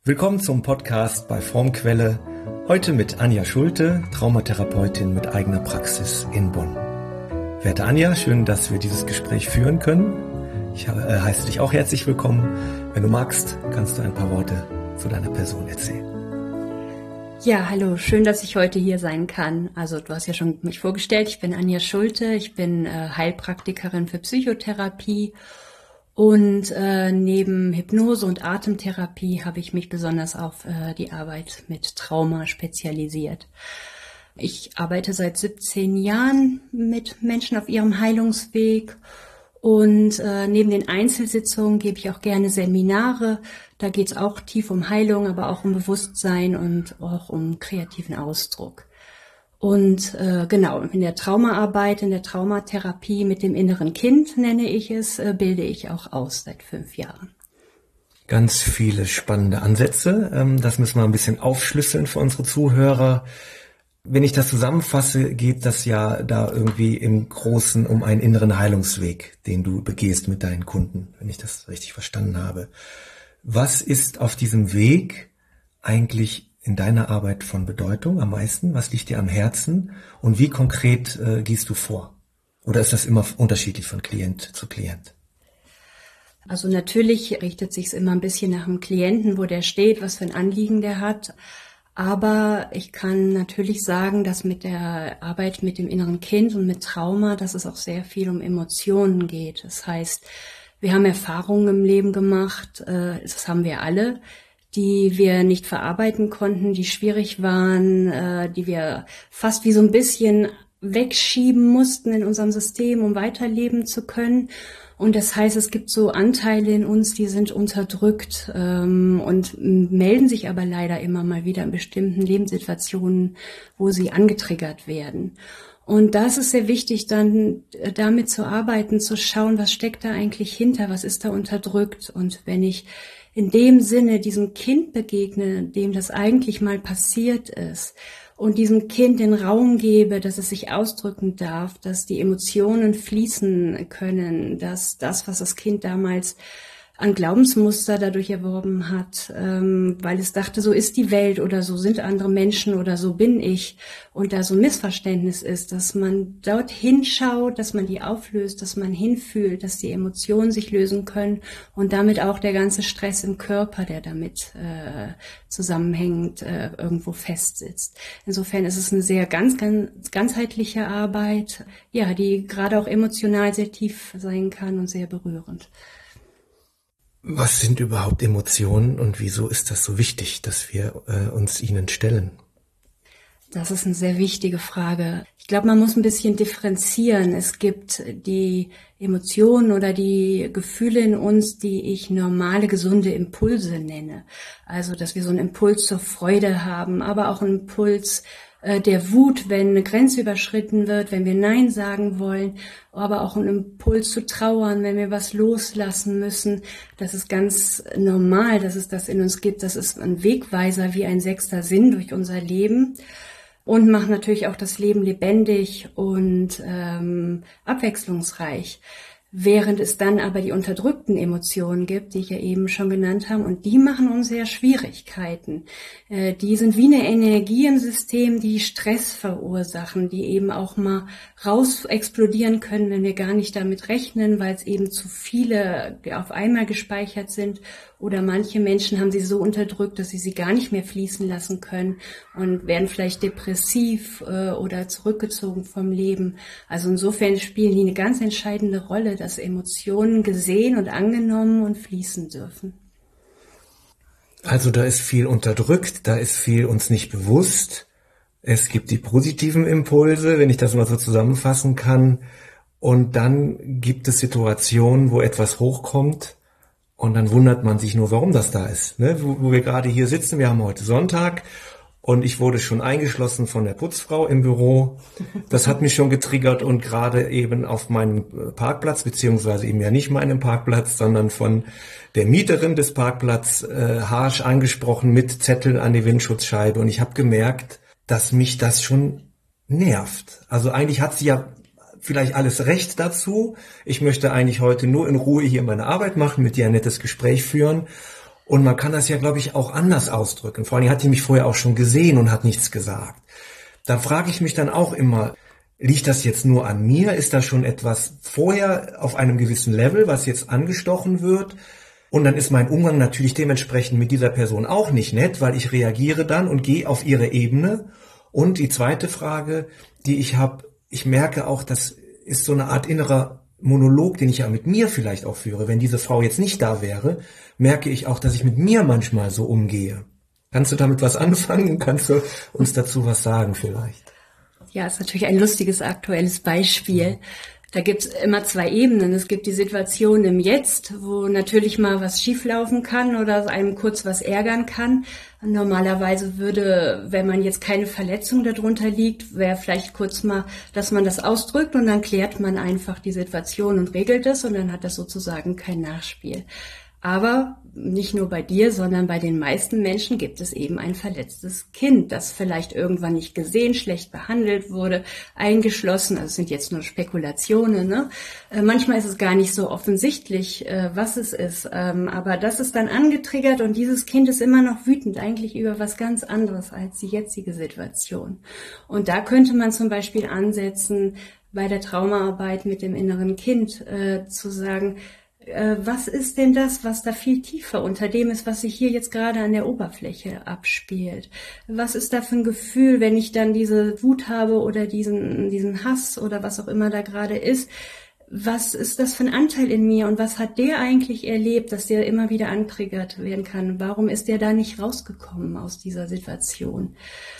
Willkommen zum Podcast bei Formquelle. Heute mit Anja Schulte, Traumatherapeutin mit eigener Praxis in Bonn. Werte Anja, schön, dass wir dieses Gespräch führen können. Ich heiße dich auch herzlich willkommen. Wenn du magst, kannst du ein paar Worte zu deiner Person erzählen. Ja, hallo, schön, dass ich heute hier sein kann. Also du hast ja schon mich vorgestellt, ich bin Anja Schulte, ich bin Heilpraktikerin für Psychotherapie. Und neben Hypnose und Atemtherapie habe ich mich besonders auf die Arbeit mit Trauma spezialisiert. Ich arbeite seit 17 Jahren mit Menschen auf ihrem Heilungsweg und neben den Einzelsitzungen gebe ich auch gerne Seminare. Da geht es auch tief um Heilung, aber auch um Bewusstsein und auch um kreativen Ausdruck. Und genau, in der Traumaarbeit, in der Traumatherapie mit dem inneren Kind, nenne ich es, bilde ich auch aus seit 5 Jahren. Ganz viele spannende Ansätze. Das müssen wir ein bisschen aufschlüsseln für unsere Zuhörer. Wenn ich das zusammenfasse, geht das ja da irgendwie im Großen um einen inneren Heilungsweg, den du begehst mit deinen Kunden, wenn ich das richtig verstanden habe. Was ist auf diesem Weg eigentlich in deiner Arbeit von Bedeutung am meisten? Was liegt dir am Herzen? Und wie konkret gehst du vor? Oder ist das immer unterschiedlich von Klient zu Klient? Also natürlich richtet sich es immer ein bisschen nach dem Klienten, wo der steht, was für ein Anliegen der hat. Aber ich kann natürlich sagen, dass mit der Arbeit mit dem inneren Kind und mit Trauma, dass es auch sehr viel um Emotionen geht. Das heißt, wir haben Erfahrungen im Leben gemacht, das haben wir alle, die wir nicht verarbeiten konnten, die schwierig waren, die wir fast wie so ein bisschen wegschieben mussten in unserem System, um weiterleben zu können. Und das heißt, es gibt so Anteile in uns, die sind unterdrückt und melden sich aber leider immer mal wieder in bestimmten Lebenssituationen, wo sie angetriggert werden. Und das ist sehr wichtig, dann damit zu arbeiten, zu schauen, was steckt da eigentlich hinter, was ist da unterdrückt. Und wenn ich in dem Sinne diesem Kind begegne, dem das eigentlich mal passiert ist, und diesem Kind den Raum gebe, dass es sich ausdrücken darf, dass die Emotionen fließen können, dass das, was das Kind damals an Glaubensmuster dadurch erworben hat, weil es dachte, so ist die Welt oder so sind andere Menschen oder so bin ich, und da so ein Missverständnis ist, dass man dort hinschaut, dass man die auflöst, dass man hinfühlt, dass die Emotionen sich lösen können und damit auch der ganze Stress im Körper, der damit zusammenhängend irgendwo festsitzt. Insofern ist es eine sehr ganzheitliche Arbeit, ja, die gerade auch emotional sehr tief sein kann und sehr berührend. Was sind überhaupt Emotionen und wieso ist das so wichtig, dass wir uns ihnen stellen? Das ist eine sehr wichtige Frage. Ich glaube, man muss ein bisschen differenzieren. Es gibt die Emotionen oder die Gefühle in uns, die ich normale, gesunde Impulse nenne. Also, dass wir so einen Impuls zur Freude haben, aber auch einen Impuls der Wut, wenn eine Grenze überschritten wird, wenn wir Nein sagen wollen, aber auch einen Impuls zu trauern, wenn wir was loslassen müssen. Das ist ganz normal, dass es das in uns gibt. Das ist ein Wegweiser wie ein 6. Sinn durch unser Leben und macht natürlich auch das Leben lebendig und abwechslungsreich. Während es dann aber die unterdrückten Emotionen gibt, die ich ja eben schon genannt habe, und die machen uns ja Schwierigkeiten. Die sind wie eine Energie im System, die Stress verursachen, die eben auch mal raus explodieren können, wenn wir gar nicht damit rechnen, weil es eben zu viele auf einmal gespeichert sind. Oder manche Menschen haben sie so unterdrückt, dass sie gar nicht mehr fließen lassen können und werden vielleicht depressiv oder zurückgezogen vom Leben. Also insofern spielen die eine ganz entscheidende Rolle, dass Emotionen gesehen und angenommen und fließen dürfen. Also da ist viel unterdrückt, da ist viel uns nicht bewusst. Es gibt die positiven Impulse, wenn ich das mal so zusammenfassen kann. Und dann gibt es Situationen, wo etwas hochkommt und dann wundert man sich nur, warum das da ist. Ne? Wo wir gerade hier sitzen, wir haben heute Sonntag und ich wurde schon eingeschlossen von der Putzfrau im Büro. Das hat mich schon getriggert und gerade eben auf meinem Parkplatz, beziehungsweise eben ja nicht meinem Parkplatz, sondern von der Mieterin des Parkplatzes harsch angesprochen mit Zetteln an die Windschutzscheibe. Und ich habe gemerkt, dass mich das schon nervt. Also eigentlich hat sie ja vielleicht alles recht dazu. Ich möchte eigentlich heute nur in Ruhe hier meine Arbeit machen, mit dir ein nettes Gespräch führen. Und man kann das ja, glaube ich, auch anders ausdrücken. Vor allem hat die mich vorher auch schon gesehen und hat nichts gesagt. Da frage ich mich dann auch immer, liegt das jetzt nur an mir? Ist da schon etwas vorher auf einem gewissen Level, was jetzt angestochen wird? Und dann ist mein Umgang natürlich dementsprechend mit dieser Person auch nicht nett, weil ich reagiere dann und gehe auf ihre Ebene. Und die zweite Frage, die ich habe, ich merke auch, das ist so eine Art innerer Monolog, den ich ja mit mir vielleicht auch führe. Wenn diese Frau jetzt nicht da wäre, merke ich auch, dass ich mit mir manchmal so umgehe. Kannst du damit was anfangen? Kannst du uns dazu was sagen vielleicht? Ja, ist natürlich ein lustiges aktuelles Beispiel. Da gibt's immer zwei Ebenen. Es gibt die Situation im Jetzt, wo natürlich mal was schieflaufen kann oder einem kurz was ärgern kann. Normalerweise würde, wenn man jetzt keine Verletzung darunter liegt, wäre vielleicht kurz mal, dass man das ausdrückt und dann klärt man einfach die Situation und regelt es und dann hat das sozusagen kein Nachspiel. Aber nicht nur bei dir, sondern bei den meisten Menschen gibt es eben ein verletztes Kind, das vielleicht irgendwann nicht gesehen, schlecht behandelt wurde, eingeschlossen. Also es sind jetzt nur Spekulationen, ne? Manchmal ist es gar nicht so offensichtlich, was es ist. Aber das ist dann angetriggert und dieses Kind ist immer noch wütend, eigentlich über was ganz anderes als die jetzige Situation. Und da könnte man zum Beispiel ansetzen, bei der Traumaarbeit mit dem inneren Kind zu sagen, was ist denn das, was da viel tiefer unter dem ist, was sich hier jetzt gerade an der Oberfläche abspielt? Was ist da für ein Gefühl, wenn ich dann diese Wut habe oder diesen Hass oder was auch immer da gerade ist? Was ist das für ein Anteil in mir und was hat der eigentlich erlebt, dass der immer wieder antriggert werden kann? Warum ist der da nicht rausgekommen aus dieser Situation?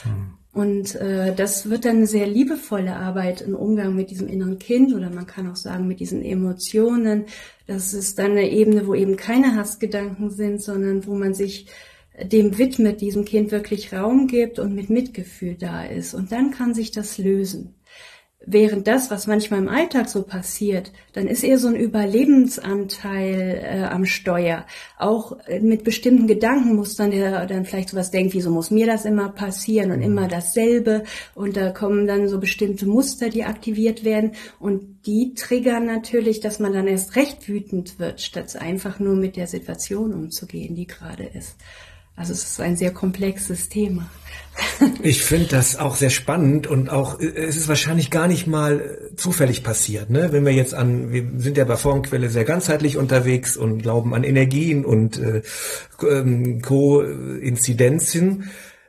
Und das wird dann eine sehr liebevolle Arbeit im Umgang mit diesem inneren Kind oder man kann auch sagen mit diesen Emotionen. Das ist dann eine Ebene, wo eben keine Hassgedanken sind, sondern wo man sich dem widmet, diesem Kind wirklich Raum gibt und mit Mitgefühl da ist. Und dann kann sich das lösen. Während das, was manchmal im Alltag so passiert, dann ist eher so ein Überlebensanteil am Steuer. Auch mit bestimmten Gedankenmustern, der dann vielleicht sowas denkt, wieso muss mir das immer passieren und immer dasselbe. Und da kommen dann so bestimmte Muster, die aktiviert werden. Und die triggern natürlich, dass man dann erst recht wütend wird, statt einfach nur mit der Situation umzugehen, die gerade ist. Also es ist ein sehr komplexes Thema. Ich finde das auch sehr spannend und auch, es ist wahrscheinlich gar nicht mal zufällig passiert, ne? Wenn wir jetzt wir sind ja bei Formquelle sehr ganzheitlich unterwegs und glauben an Energien und Koinzidenzen,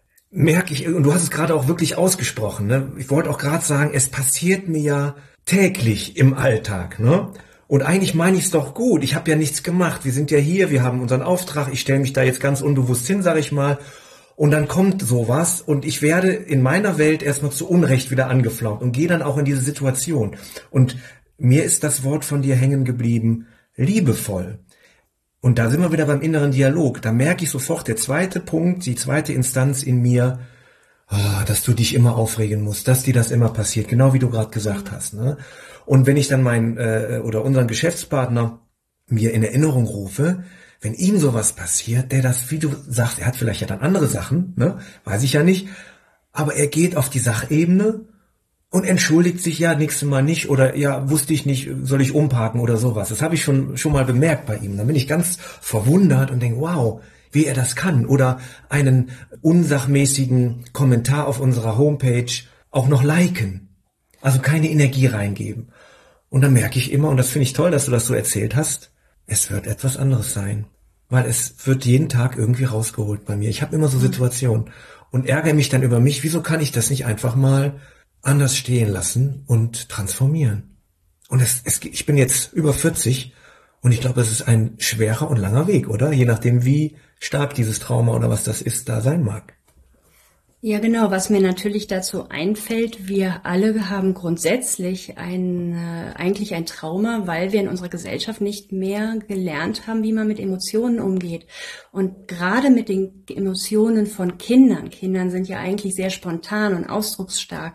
merke ich, und du hast es gerade auch wirklich ausgesprochen, ne? Ich wollte auch gerade sagen, es passiert mir ja täglich im Alltag, ne? Und eigentlich meine ich es doch gut. Ich habe ja nichts gemacht. Wir sind ja hier, wir haben unseren Auftrag. Ich stelle mich da jetzt ganz unbewusst hin, sage ich mal. Und dann kommt sowas und ich werde in meiner Welt erstmal zu Unrecht wieder angeflaumt und gehe dann auch in diese Situation. Und mir ist das Wort von dir hängen geblieben, liebevoll. Und da sind wir wieder beim inneren Dialog. Da merke ich sofort, der zweite Punkt, die zweite Instanz in mir, dass du dich immer aufregen musst, dass dir das immer passiert, genau wie du gerade gesagt hast, ne? Und wenn ich dann meinen oder unseren Geschäftspartner mir in Erinnerung rufe, wenn ihm sowas passiert, der das, wie du sagst, er hat vielleicht ja dann andere Sachen, ne? Weiß ich ja nicht, aber er geht auf die Sachebene und entschuldigt sich ja nächstes Mal nicht oder ja, wusste ich nicht, soll ich umparken oder sowas. Das habe ich schon mal bemerkt bei ihm. Dann bin ich ganz verwundert und denke, wow, wie er das kann. Oder einen unsachmäßigen Kommentar auf unserer Homepage auch noch liken. Also keine Energie reingeben. Und dann merke ich immer, und das finde ich toll, dass du das so erzählt hast, es wird etwas anderes sein. Weil es wird jeden Tag irgendwie rausgeholt bei mir. Ich habe immer so Situationen und ärgere mich dann über mich. Wieso kann ich das nicht einfach mal anders stehen lassen und transformieren? Und ich bin jetzt über 40 und ich glaube, es ist ein schwerer und langer Weg, oder? Je nachdem, wie stark dieses Trauma oder was das ist, da sein mag. Ja, genau. Was mir natürlich dazu einfällt, wir alle haben grundsätzlich eigentlich ein Trauma, weil wir in unserer Gesellschaft nicht mehr gelernt haben, wie man mit Emotionen umgeht. Und gerade mit den Emotionen von Kindern sind ja eigentlich sehr spontan und ausdrucksstark.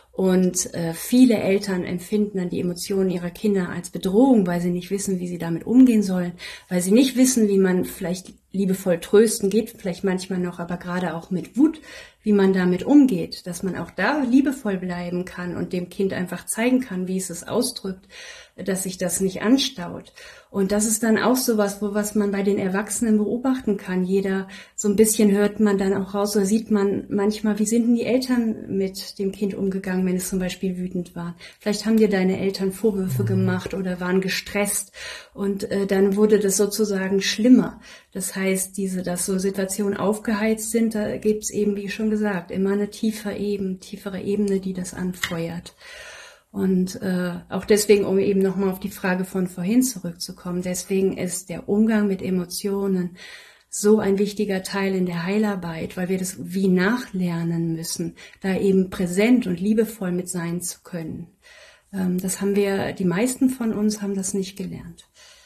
Und viele Eltern empfinden dann die Emotionen ihrer Kinder als Bedrohung, weil sie nicht wissen, wie sie damit umgehen sollen, weil sie nicht wissen, wie man vielleicht liebevoll trösten geht, vielleicht manchmal noch, aber gerade auch mit Wut, wie man damit umgeht, dass man auch da liebevoll bleiben kann und dem Kind einfach zeigen kann, wie es ausdrückt, dass sich das nicht anstaut. Und das ist dann auch sowas, was man bei den Erwachsenen beobachten kann. Jeder, so ein bisschen hört man dann auch raus oder sieht man manchmal, wie sind denn die Eltern mit dem Kind umgegangen, wenn es zum Beispiel wütend war. Vielleicht haben dir deine Eltern Vorwürfe gemacht oder waren gestresst und dann wurde das sozusagen schlimmer. Das heißt, dass so Situationen aufgeheizt sind, da gibt es eben, wie schon gesagt, immer eine tiefere Ebene, die das anfeuert. Und auch deswegen, um eben nochmal auf die Frage von vorhin zurückzukommen, deswegen ist der Umgang mit Emotionen so ein wichtiger Teil in der Heilarbeit, weil wir das wie nachlernen müssen, da eben präsent und liebevoll mit sein zu können. Das haben die meisten von uns haben das nicht gelernt.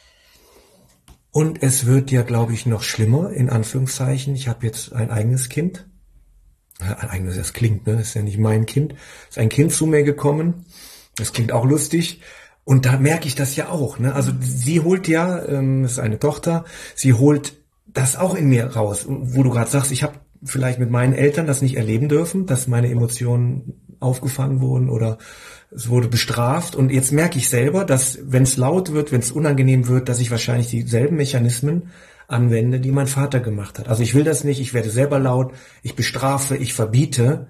Und es wird ja, glaube ich, noch schlimmer, in Anführungszeichen. Ich habe jetzt ein eigenes Kind. Ein eigenes, das klingt, ne? Das ist ja nicht mein Kind. Ist ein Kind zu mir gekommen. Das klingt auch lustig. Und da merke ich das ja auch, ne? Also sie holt ja, das ist eine Tochter, sie holt das auch in mir raus. Wo du gerade sagst, ich habe vielleicht mit meinen Eltern das nicht erleben dürfen, dass meine Emotionen aufgefangen wurden oder es wurde bestraft. Und jetzt merke ich selber, dass wenn es laut wird, wenn es unangenehm wird, dass ich wahrscheinlich dieselben Mechanismen anwende, die mein Vater gemacht hat. Also ich will das nicht, ich werde selber laut, ich bestrafe, ich verbiete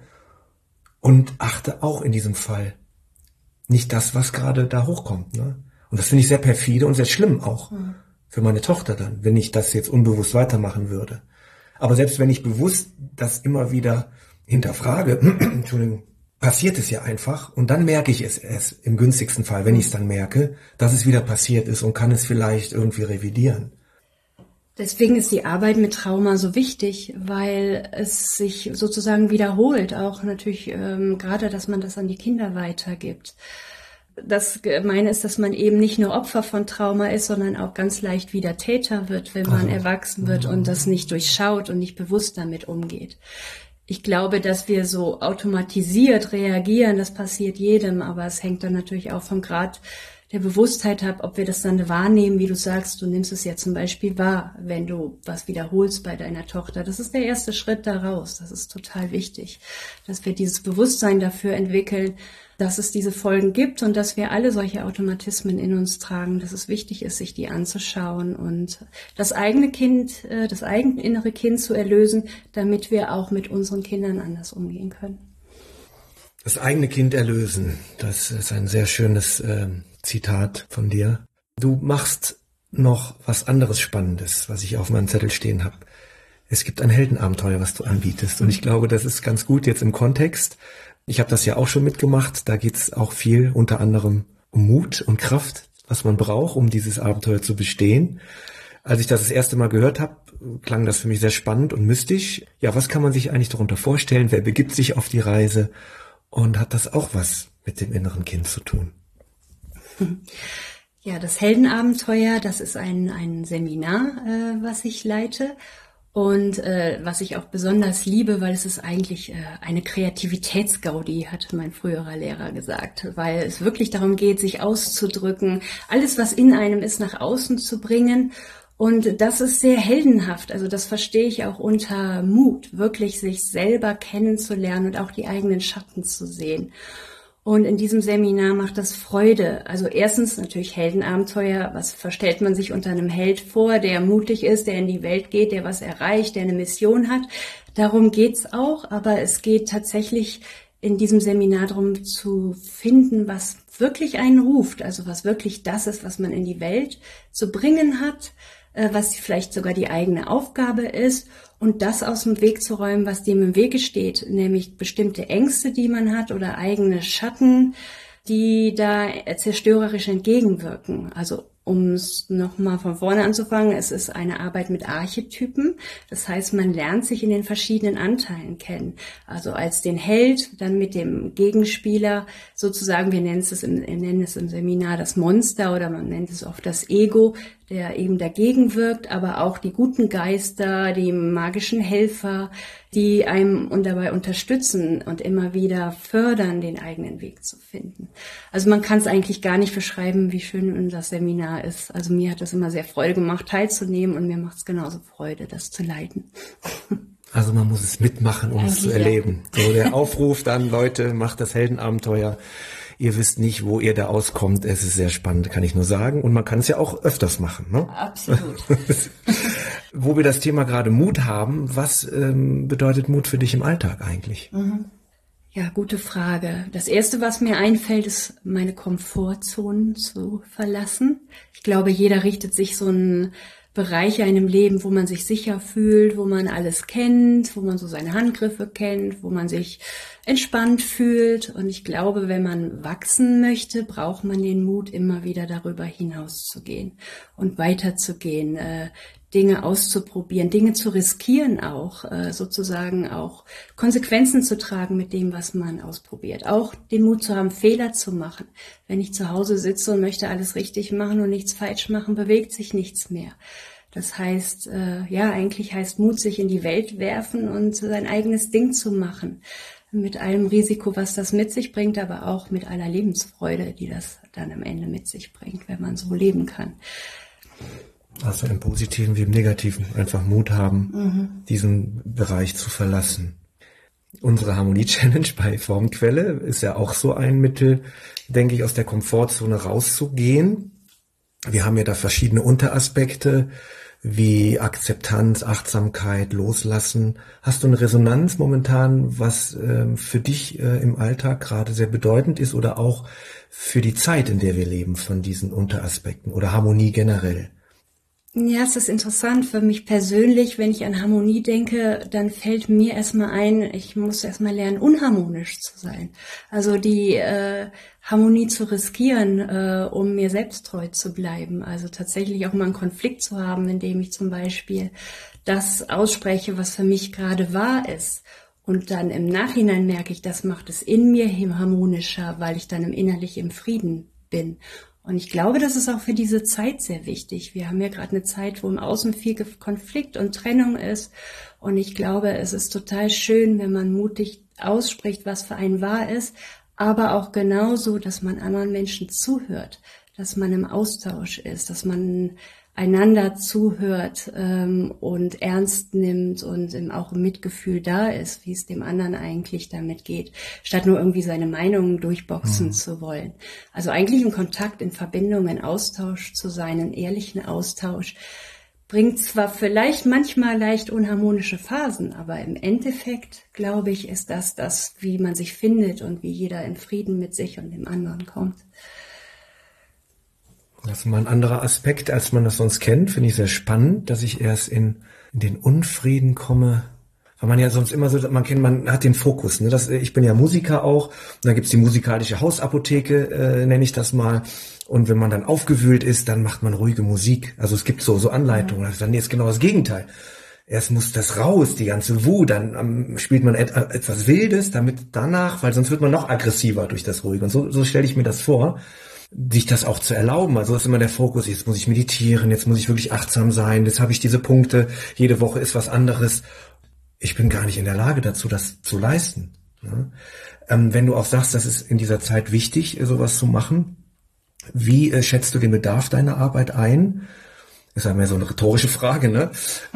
und achte auch in diesem Fall nicht das, was gerade da hochkommt. Ne? Und das finde ich sehr perfide und sehr schlimm auch für meine Tochter dann, wenn ich das jetzt unbewusst weitermachen würde. Aber selbst wenn ich bewusst das immer wieder hinterfrage, Entschuldigung, passiert es ja einfach und dann merke ich es erst im günstigsten Fall, wenn ich es dann merke, dass es wieder passiert ist und kann es vielleicht irgendwie revidieren. Deswegen ist die Arbeit mit Trauma so wichtig, weil es sich sozusagen wiederholt, auch natürlich gerade, dass man das an die Kinder weitergibt. Das Gemeine ist, dass man eben nicht nur Opfer von Trauma ist, sondern auch ganz leicht wieder Täter wird, wenn man erwachsen wird und das nicht durchschaut und nicht bewusst damit umgeht. Ich glaube, dass wir so automatisiert reagieren, das passiert jedem, aber es hängt dann natürlich auch vom Grad der Bewusstheit ab, ob wir das dann wahrnehmen, wie du sagst, du nimmst es ja zum Beispiel wahr, wenn du was wiederholst bei deiner Tochter. Das ist der erste Schritt daraus. Das ist total wichtig, dass wir dieses Bewusstsein dafür entwickeln, dass es diese Folgen gibt und dass wir alle solche Automatismen in uns tragen, dass es wichtig ist, sich die anzuschauen und das eigene Kind, das eigene innere Kind zu erlösen, damit wir auch mit unseren Kindern anders umgehen können. Das eigene Kind erlösen, das ist ein sehr schönes Zitat von dir. Du machst noch was anderes Spannendes, was ich auf meinem Zettel stehen habe. Es gibt ein Heldenabenteuer, was du anbietest und ich glaube, das ist ganz gut jetzt im Kontext. Ich habe das ja auch schon mitgemacht, da geht es auch viel unter anderem um Mut und Kraft, was man braucht, um dieses Abenteuer zu bestehen. Als ich das erste Mal gehört habe, klang das für mich sehr spannend und mystisch. Ja, was kann man sich eigentlich darunter vorstellen? Wer begibt sich auf die Reise? Und hat das auch was mit dem inneren Kind zu tun? Ja, das Heldenabenteuer, das ist ein Seminar, was ich leite. Und was ich auch besonders liebe, weil es ist eigentlich eine Kreativitätsgaudi, hat mein früherer Lehrer gesagt, weil es wirklich darum geht, sich auszudrücken, alles, was in einem ist, nach außen zu bringen. Und das ist sehr heldenhaft. Also das verstehe ich auch unter Mut, wirklich sich selber kennenzulernen und auch die eigenen Schatten zu sehen. Und in diesem Seminar macht das Freude. Also erstens natürlich Heldenabenteuer. Was verstellt man sich unter einem Held vor, der mutig ist, der in die Welt geht, der was erreicht, der eine Mission hat? Darum geht's auch. Aber es geht tatsächlich in diesem Seminar darum zu finden, was wirklich einen ruft. Also was wirklich das ist, was man in die Welt zu bringen hat, was vielleicht sogar die eigene Aufgabe ist und das aus dem Weg zu räumen, was dem im Wege steht, nämlich bestimmte Ängste, die man hat oder eigene Schatten, die da zerstörerisch entgegenwirken. Also um es nochmal von vorne anzufangen, es ist eine Arbeit mit Archetypen. Das heißt, man lernt sich in den verschiedenen Anteilen kennen. Also als den Held, dann mit dem Gegenspieler, sozusagen, wir nennen es im Seminar das Monster oder man nennt es oft das Ego, der eben dagegen wirkt, aber auch die guten Geister, die magischen Helfer, die einem und dabei unterstützen und immer wieder fördern, den eigenen Weg zu finden. Also man kann es eigentlich gar nicht beschreiben, wie schön das Seminar Thema ist. Also mir hat das immer sehr Freude gemacht, teilzunehmen und mir macht es genauso Freude, das zu leiten. Also man muss es mitmachen, um es zu erleben. So der Aufruf dann, Leute, macht das Heldenabenteuer. Ihr wisst nicht, wo ihr da auskommt. Es ist sehr spannend, kann ich nur sagen. Und man kann es ja auch öfters machen. Ne? Absolut. Wo wir das Thema gerade Mut haben, was bedeutet Mut für dich im Alltag eigentlich? Ja, gute Frage. Das Erste, was mir einfällt, ist, meine Komfortzonen zu verlassen. Ich glaube, jeder richtet sich so einen Bereich in einem Leben, wo man sich sicher fühlt, wo man alles kennt, wo man so seine Handgriffe kennt, wo man sich entspannt fühlt. Und ich glaube, wenn man wachsen möchte, braucht man den Mut, immer wieder darüber hinauszugehen und weiterzugehen, Dinge auszuprobieren, Dinge zu riskieren auch, sozusagen auch Konsequenzen zu tragen mit dem, was man ausprobiert. Auch den Mut zu haben, Fehler zu machen. Wenn ich zu Hause sitze und möchte alles richtig machen und nichts falsch machen, bewegt sich nichts mehr. Das heißt, eigentlich heißt Mut, sich in die Welt werfen und sein eigenes Ding zu machen. Mit allem Risiko, was das mit sich bringt, aber auch mit aller Lebensfreude, die das dann am Ende mit sich bringt, wenn man so leben kann. Also im Positiven wie im Negativen einfach Mut haben, diesen Bereich zu verlassen. Unsere Harmonie-Challenge bei Formquelle ist ja auch so ein Mittel, denke ich, aus der Komfortzone rauszugehen. Wir haben ja da verschiedene Unteraspekte wie Akzeptanz, Achtsamkeit, Loslassen. Hast du eine Resonanz momentan, was für dich im Alltag gerade sehr bedeutend ist oder auch für die Zeit, in der wir leben, von diesen Unteraspekten oder Harmonie generell? Ja, es ist interessant für mich persönlich, wenn ich an Harmonie denke, dann fällt mir erstmal ein, ich muss erstmal lernen, unharmonisch zu sein. Also die Harmonie zu riskieren, um mir selbst treu zu bleiben. Also tatsächlich auch mal einen Konflikt zu haben, indem ich zum Beispiel das ausspreche, was für mich gerade wahr ist. Und dann im Nachhinein merke ich, das macht es in mir harmonischer, weil ich dann innerlich im Frieden bin. Und ich glaube, das ist auch für diese Zeit sehr wichtig. Wir haben ja gerade eine Zeit, wo im Außen viel Konflikt und Trennung ist. Und ich glaube, es ist total schön, wenn man mutig ausspricht, was für einen wahr ist, aber auch genauso, dass man anderen Menschen zuhört, dass man im Austausch ist, dass man einander zuhört und ernst nimmt und auch im Mitgefühl da ist, wie es dem anderen eigentlich damit geht, statt nur irgendwie seine Meinungen durchboxen zu wollen. Also eigentlich im Kontakt, in Verbindung, in Austausch zu sein, in ehrlichen Austausch, bringt zwar vielleicht manchmal leicht unharmonische Phasen, aber im Endeffekt, glaube ich, ist das, wie man sich findet und wie jeder in Frieden mit sich und dem anderen kommt. Das ist mal ein anderer Aspekt, als man das sonst kennt. Finde ich sehr spannend, dass ich erst in den Unfrieden komme. Weil man ja sonst immer so, man hat den Fokus. Ne? Ich bin ja Musiker auch. Und da gibt's die musikalische Hausapotheke, nenne ich das mal. Und wenn man dann aufgewühlt ist, dann macht man ruhige Musik. Also es gibt so Anleitungen. Also dann ist genau das Gegenteil. Erst muss das raus, die ganze Wut. Dann spielt man etwas Wildes, damit danach, weil sonst wird man noch aggressiver durch das Ruhige. Und so stelle ich mir das vor, sich das auch zu erlauben. Also ist immer der Fokus, jetzt muss ich meditieren, jetzt muss ich wirklich achtsam sein, jetzt habe ich diese Punkte, jede Woche ist was anderes. Ich bin gar nicht in der Lage dazu, das zu leisten. Ja? Wenn du auch sagst, das ist in dieser Zeit wichtig, sowas zu machen, wie schätzt du den Bedarf deiner Arbeit ein? Das ist ja mehr so eine rhetorische Frage, ne?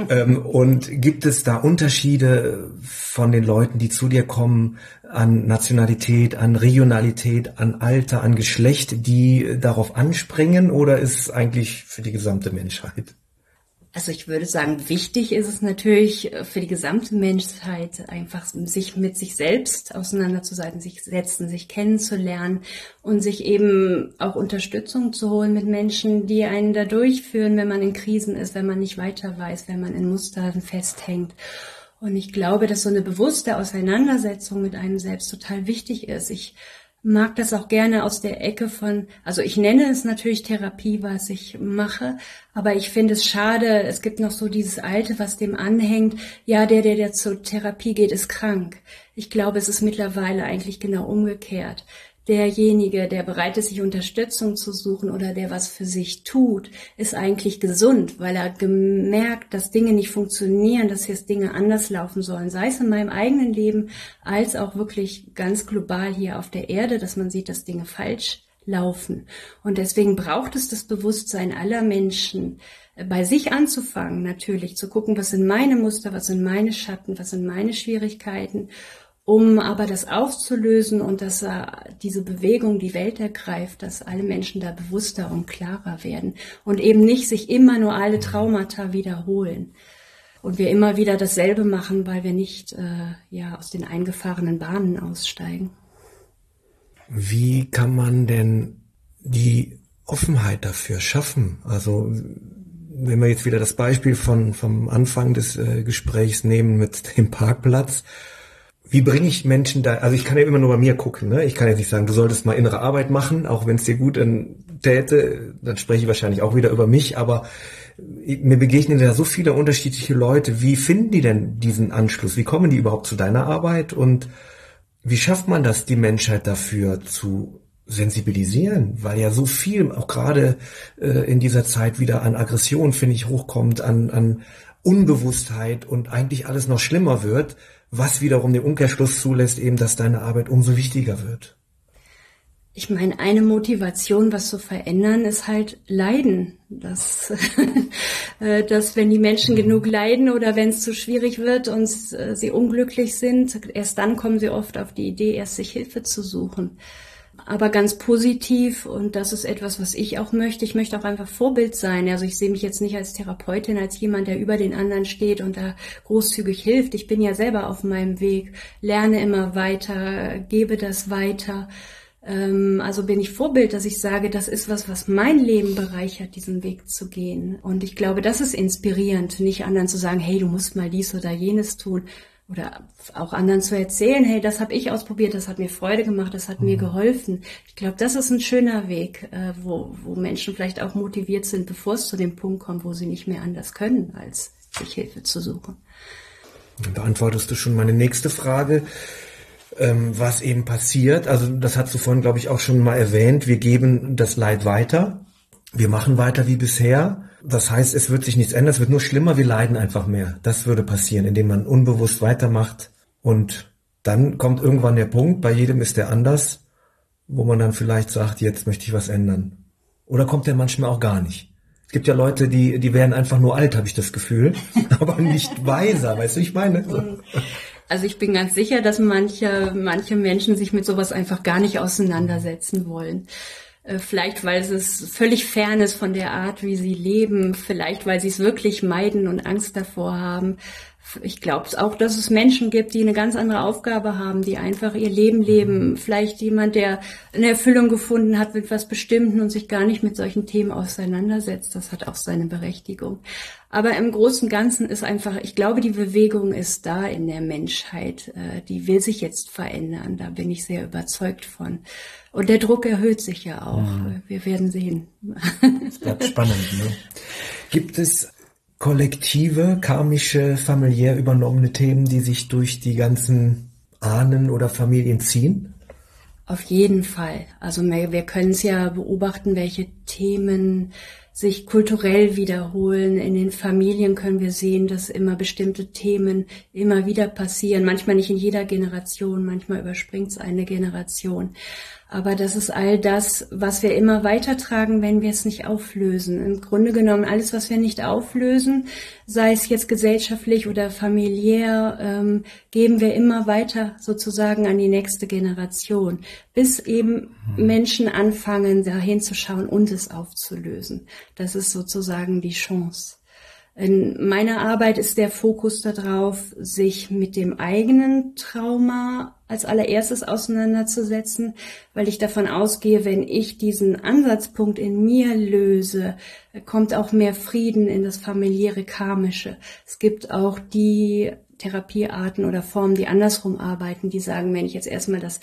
Und gibt es da Unterschiede von den Leuten, die zu dir kommen, an Nationalität, an Regionalität, an Alter, an Geschlecht, die darauf anspringen, oder ist es eigentlich für die gesamte Menschheit? Also ich würde sagen, wichtig ist es natürlich für die gesamte Menschheit, einfach sich mit sich selbst auseinanderzusetzen, sich kennenzulernen und sich eben auch Unterstützung zu holen mit Menschen, die einen da durchführen, wenn man in Krisen ist, wenn man nicht weiter weiß, wenn man in Mustern festhängt. Und ich glaube, dass so eine bewusste Auseinandersetzung mit einem selbst total wichtig ist. Ich mag das auch gerne aus der Ecke von, also ich nenne es natürlich Therapie, was ich mache, aber ich finde es schade, es gibt noch so dieses Alte, was dem anhängt, ja, der zur Therapie geht, ist krank. Ich glaube, es ist mittlerweile eigentlich genau umgekehrt. Derjenige, der bereit ist, sich Unterstützung zu suchen oder der was für sich tut, ist eigentlich gesund, weil er gemerkt, dass Dinge nicht funktionieren, dass jetzt Dinge anders laufen sollen, sei es in meinem eigenen Leben, als auch wirklich ganz global hier auf der Erde, dass man sieht, dass Dinge falsch laufen. Und deswegen braucht es das Bewusstsein aller Menschen, bei sich anzufangen, natürlich, zu gucken, was sind meine Muster, was sind meine Schatten, was sind meine Schwierigkeiten, um aber das aufzulösen und dass diese Bewegung die Welt ergreift, dass alle Menschen da bewusster und klarer werden und eben nicht sich immer nur alle Traumata wiederholen und wir immer wieder dasselbe machen, weil wir nicht aus den eingefahrenen Bahnen aussteigen. Wie kann man denn die Offenheit dafür schaffen? Also wenn wir jetzt wieder das Beispiel vom Anfang des Gesprächs nehmen mit dem Parkplatz, wie bringe ich Menschen da, also ich kann ja immer nur bei mir gucken, ne? Ich kann jetzt nicht sagen, du solltest mal innere Arbeit machen, auch wenn es dir gut täte, dann spreche ich wahrscheinlich auch wieder über mich, aber mir begegnen ja so viele unterschiedliche Leute. Wie finden die denn diesen Anschluss? Wie kommen die überhaupt zu deiner Arbeit und wie schafft man das, die Menschheit dafür zu sensibilisieren? Weil ja so viel, auch gerade in dieser Zeit wieder an Aggression, finde ich, hochkommt, an Unbewusstheit und eigentlich alles noch schlimmer wird, was wiederum den Umkehrschluss zulässt, eben, dass deine Arbeit umso wichtiger wird. Ich meine, eine Motivation, was zu verändern, ist halt Leiden. Dass wenn die Menschen genug leiden oder wenn es zu schwierig wird und sie unglücklich sind, erst dann kommen sie oft auf die Idee, erst sich Hilfe zu suchen. Aber ganz positiv, und das ist etwas, was ich auch möchte. Ich möchte auch einfach Vorbild sein. Also ich sehe mich jetzt nicht als Therapeutin, als jemand, der über den anderen steht und da großzügig hilft. Ich bin ja selber auf meinem Weg, lerne immer weiter, gebe das weiter. Also bin ich Vorbild, dass ich sage, das ist was mein Leben bereichert, diesen Weg zu gehen. Und ich glaube, das ist inspirierend, nicht anderen zu sagen, hey, du musst mal dies oder jenes tun. Oder auch anderen zu erzählen, hey, das habe ich ausprobiert, das hat mir Freude gemacht, das hat mir geholfen. Ich glaube, das ist ein schöner Weg, wo Menschen vielleicht auch motiviert sind, bevor es zu dem Punkt kommt, wo sie nicht mehr anders können, als sich Hilfe zu suchen. Dann beantwortest du schon meine nächste Frage, was eben passiert. Also das hast du vorhin, glaube ich, auch schon mal erwähnt. Wir geben das Leid weiter. Wir machen weiter wie bisher. Das heißt, es wird sich nichts ändern, es wird nur schlimmer, wir leiden einfach mehr. Das würde passieren, indem man unbewusst weitermacht. Und dann kommt irgendwann der Punkt, bei jedem ist der anders, wo man dann vielleicht sagt, jetzt möchte ich was ändern. Oder kommt der manchmal auch gar nicht. Es gibt ja Leute, die werden einfach nur alt, habe ich das Gefühl, aber nicht weiser, weißt du, ich meine? Also ich bin ganz sicher, dass manche Menschen sich mit sowas einfach gar nicht auseinandersetzen wollen. Vielleicht, weil es völlig fern ist von der Art, wie sie leben. Vielleicht, weil sie es wirklich meiden und Angst davor haben. Ich glaube auch, dass es Menschen gibt, die eine ganz andere Aufgabe haben, die einfach ihr Leben leben. Vielleicht jemand, der eine Erfüllung gefunden hat mit was Bestimmten und sich gar nicht mit solchen Themen auseinandersetzt. Das hat auch seine Berechtigung. Aber im Großen und Ganzen ist einfach, ich glaube, die Bewegung ist da in der Menschheit. Die will sich jetzt verändern. Da bin ich sehr überzeugt von. Und der Druck erhöht sich ja auch. Wir werden sehen. Es bleibt spannend, ne? Gibt es kollektive, karmische, familiär übernommene Themen, die sich durch die ganzen Ahnen oder Familien ziehen? Auf jeden Fall. Also wir können es ja beobachten, welche Themen sich kulturell wiederholen. In den Familien können wir sehen, dass immer bestimmte Themen immer wieder passieren. Manchmal nicht in jeder Generation, manchmal überspringt es eine Generation. Aber das ist all das, was wir immer weitertragen, wenn wir es nicht auflösen. Im Grunde genommen alles, was wir nicht auflösen, sei es jetzt gesellschaftlich oder familiär, geben wir immer weiter sozusagen an die nächste Generation, bis eben Menschen anfangen, da hinzuschauen und es aufzulösen. Das ist sozusagen die Chance. In meiner Arbeit ist der Fokus darauf, sich mit dem eigenen Trauma als allererstes auseinanderzusetzen, weil ich davon ausgehe, wenn ich diesen Ansatzpunkt in mir löse, kommt auch mehr Frieden in das familiäre Karmische. Es gibt auch die Therapiearten oder Formen, die andersrum arbeiten, die sagen, wenn ich jetzt erstmal das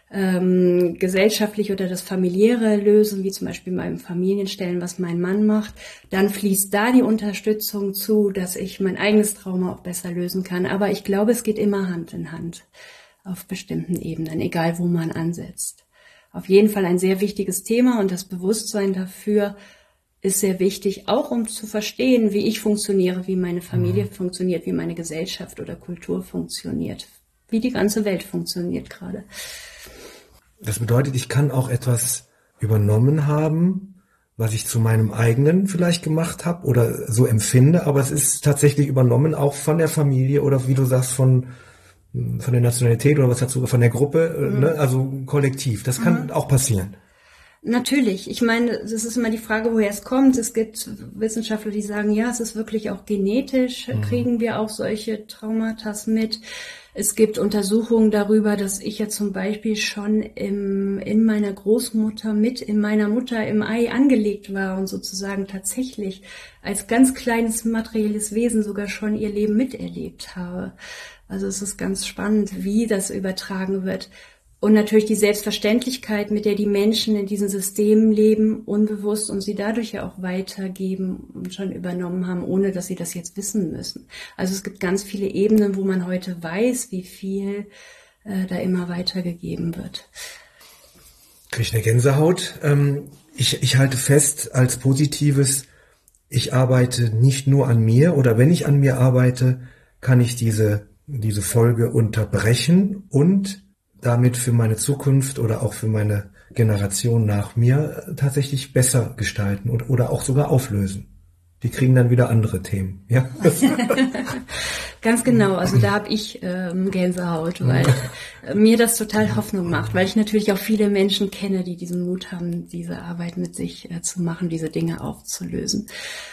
gesellschaftlich oder das familiäre lösen, wie zum Beispiel beim Familienstellen, was mein Mann macht, dann fließt da die Unterstützung zu, dass ich mein eigenes Trauma auch besser lösen kann. Aber ich glaube, es geht immer Hand in Hand auf bestimmten Ebenen, egal wo man ansetzt. Auf jeden Fall ein sehr wichtiges Thema und das Bewusstsein dafür ist sehr wichtig, auch um zu verstehen, wie ich funktioniere, wie meine Familie funktioniert, wie meine Gesellschaft oder Kultur funktioniert, wie die ganze Welt funktioniert gerade. Das bedeutet, ich kann auch etwas übernommen haben, was ich zu meinem eigenen vielleicht gemacht habe oder so empfinde, aber es ist tatsächlich übernommen auch von der Familie oder wie du sagst, von der Nationalität oder was dazu, von der Gruppe, ne? Also kollektiv. Das kann auch passieren. Natürlich. Ich meine, das ist immer die Frage, woher es kommt. Es gibt Wissenschaftler, die sagen, ja, es ist wirklich auch genetisch, kriegen wir auch solche Traumata mit. Es gibt Untersuchungen darüber, dass ich ja zum Beispiel schon in meiner Großmutter in meiner Mutter im Ei angelegt war und sozusagen tatsächlich als ganz kleines materielles Wesen sogar schon ihr Leben miterlebt habe. Also es ist ganz spannend, wie das übertragen wird. Und natürlich die Selbstverständlichkeit, mit der die Menschen in diesen Systemen leben, unbewusst und sie dadurch ja auch weitergeben und schon übernommen haben, ohne dass sie das jetzt wissen müssen. Also es gibt ganz viele Ebenen, wo man heute weiß, wie viel da immer weitergegeben wird. Krieg ich eine Gänsehaut. Ich halte fest als Positives, ich arbeite nicht nur an mir oder wenn ich an mir arbeite, kann ich diese Folge unterbrechen und damit für meine Zukunft oder auch für meine Generation nach mir tatsächlich besser gestalten oder auch sogar auflösen. Die kriegen dann wieder andere Themen. Ja? Ganz genau, also da habe ich Gänsehaut, weil mir das total Hoffnung macht, weil ich natürlich auch viele Menschen kenne, die diesen Mut haben, diese Arbeit mit sich zu machen, diese Dinge aufzulösen.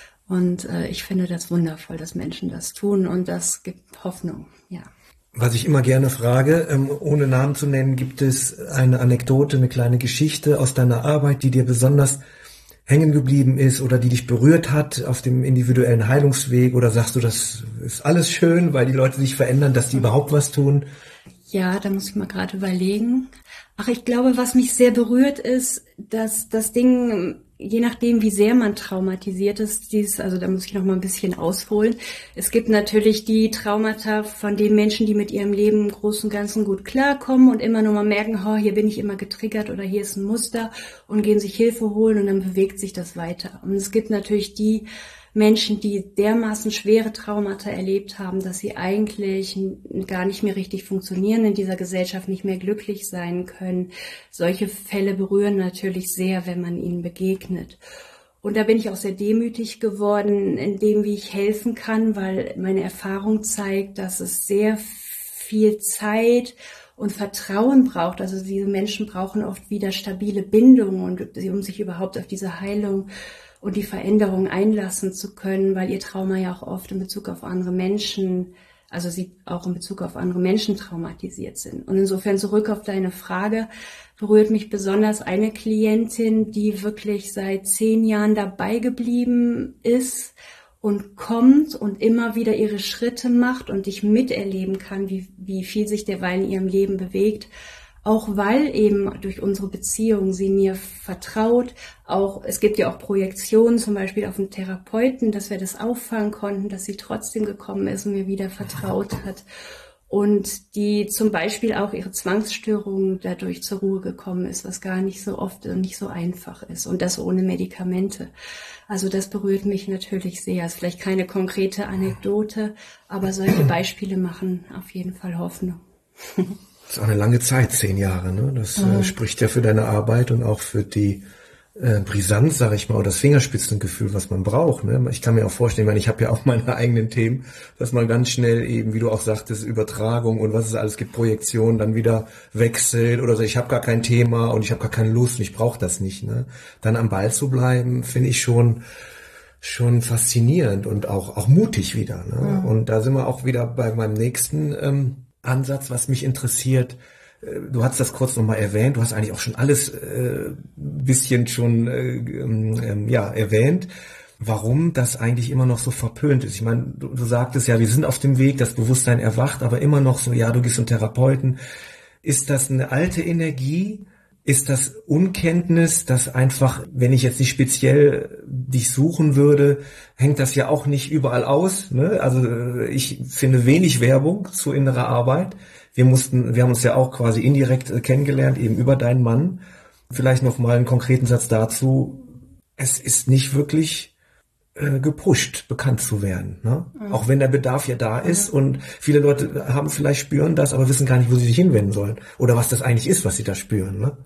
Und ich finde das wundervoll, dass Menschen das tun und das gibt Hoffnung, ja. Was ich immer gerne frage, ohne Namen zu nennen, gibt es eine Anekdote, eine kleine Geschichte aus deiner Arbeit, die dir besonders hängen geblieben ist oder die dich berührt hat auf dem individuellen Heilungsweg? Oder sagst du, das ist alles schön, weil die Leute sich verändern, dass die überhaupt was tun? Ja, da muss ich mal gerade überlegen. Ach, ich glaube, was mich sehr berührt ist, dass das Ding, je nachdem, wie sehr man traumatisiert ist, also da muss ich noch mal ein bisschen ausholen. Es gibt natürlich die Traumata von den Menschen, die mit ihrem Leben im Großen und Ganzen gut klarkommen und immer nur mal merken, hier bin ich immer getriggert oder hier ist ein Muster und gehen sich Hilfe holen und dann bewegt sich das weiter. Und es gibt natürlich die Menschen, die dermaßen schwere Traumata erlebt haben, dass sie eigentlich gar nicht mehr richtig funktionieren, in dieser Gesellschaft nicht mehr glücklich sein können. Solche Fälle berühren natürlich sehr, wenn man ihnen begegnet. Und da bin ich auch sehr demütig geworden in dem, wie ich helfen kann, weil meine Erfahrung zeigt, dass es sehr viel Zeit und Vertrauen braucht. Also diese Menschen brauchen oft wieder stabile Bindungen, um sich überhaupt auf diese Heilung und die Veränderung einlassen zu können, weil ihr Trauma ja auch oft in Bezug auf andere Menschen, also sie auch in Bezug auf andere Menschen traumatisiert sind. Und insofern zurück auf deine Frage, berührt mich besonders eine Klientin, die wirklich seit 10 Jahren dabei geblieben ist und kommt und immer wieder ihre Schritte macht und ich miterleben kann, wie viel sich derweil in ihrem Leben bewegt. Auch weil eben durch unsere Beziehung sie mir vertraut, es gibt ja auch Projektionen, zum Beispiel auf den Therapeuten, dass wir das auffangen konnten, dass sie trotzdem gekommen ist und mir wieder vertraut hat. Und die zum Beispiel auch ihre Zwangsstörungen dadurch zur Ruhe gekommen ist, was gar nicht so oft und nicht so einfach ist. Und das ohne Medikamente. Also das berührt mich natürlich sehr. Ist vielleicht keine konkrete Anekdote, aber solche Beispiele machen auf jeden Fall Hoffnung. Das ist auch eine lange Zeit, 10 Jahre, ne? Das spricht ja für deine Arbeit und auch für die Brisanz, sag ich mal, oder das Fingerspitzengefühl, was man braucht, ne? Ich kann mir auch vorstellen, ich habe ja auch meine eigenen Themen, dass man ganz schnell eben, wie du auch sagtest, Übertragung und was es alles gibt, Projektion, dann wieder wechselt oder so, ich habe gar kein Thema und ich habe gar keine Lust und ich brauche das nicht, ne? Dann am Ball zu bleiben, finde ich schon faszinierend und auch mutig wieder, ne? Und da sind wir auch wieder bei meinem nächsten Ansatz, was mich interessiert. Du hast das kurz nochmal erwähnt, du hast eigentlich auch schon alles bisschen schon erwähnt, warum das eigentlich immer noch so verpönt ist. Ich meine, du sagtest ja, wir sind auf dem Weg, das Bewusstsein erwacht, aber immer noch so, ja, du gehst zum Therapeuten. Ist das eine alte Energie? Ist das Unkenntnis, dass einfach, wenn ich jetzt nicht speziell dich suchen würde, hängt das ja auch nicht überall aus, ne? Also ich finde wenig Werbung zu innerer Arbeit. Wir haben uns ja auch quasi indirekt kennengelernt, eben über deinen Mann. Vielleicht noch mal einen konkreten Satz dazu. Es ist nicht wirklich gepusht, bekannt zu werden. Ne? Auch wenn der Bedarf ja da ist und viele Leute spüren das, aber wissen gar nicht, wo sie sich hinwenden sollen oder was das eigentlich ist, was sie da spüren. Ne?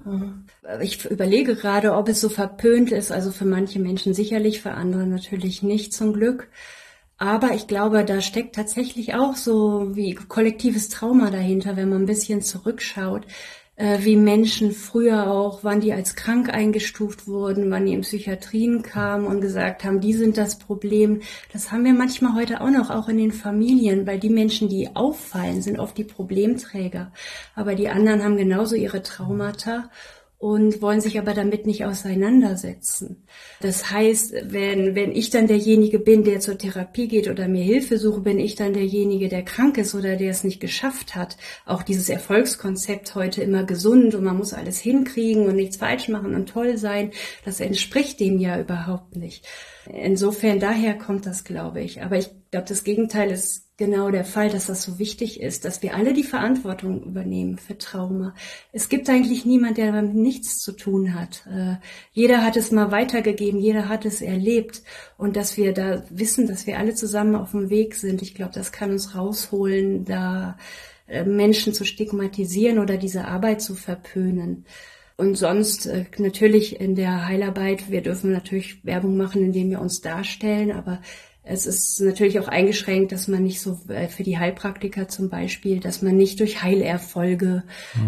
Ich überlege gerade, ob es so verpönt ist, also für manche Menschen sicherlich, für andere natürlich nicht, zum Glück. Aber ich glaube, da steckt tatsächlich auch so wie kollektives Trauma dahinter, wenn man ein bisschen zurückschaut, wie Menschen früher auch, wann die als krank eingestuft wurden, wann die in Psychiatrien kamen und gesagt haben, die sind das Problem. Das haben wir manchmal heute auch noch, auch in den Familien, weil die Menschen, die auffallen, sind oft die Problemträger. Aber die anderen haben genauso ihre Traumata und wollen sich aber damit nicht auseinandersetzen. Das heißt, wenn ich dann derjenige bin, der zur Therapie geht oder mir Hilfe suche, bin ich dann derjenige, der krank ist oder der es nicht geschafft hat. Auch dieses Erfolgskonzept heute immer gesund und man muss alles hinkriegen und nichts falsch machen und toll sein, das entspricht dem ja überhaupt nicht. Insofern, daher kommt das, glaube ich. Aber ich glaube, das Gegenteil ist genau der Fall, dass das so wichtig ist, dass wir alle die Verantwortung übernehmen für Trauma. Es gibt eigentlich niemand, der damit nichts zu tun hat. Jeder hat es mal weitergegeben, jeder hat es erlebt. Und dass wir da wissen, dass wir alle zusammen auf dem Weg sind, ich glaube, das kann uns rausholen, da Menschen zu stigmatisieren oder diese Arbeit zu verpönen. Und sonst natürlich in der Heilarbeit, wir dürfen natürlich Werbung machen, indem wir uns darstellen, aber es ist natürlich auch eingeschränkt, dass man nicht so, für die Heilpraktiker zum Beispiel, dass man nicht durch Heilerfolge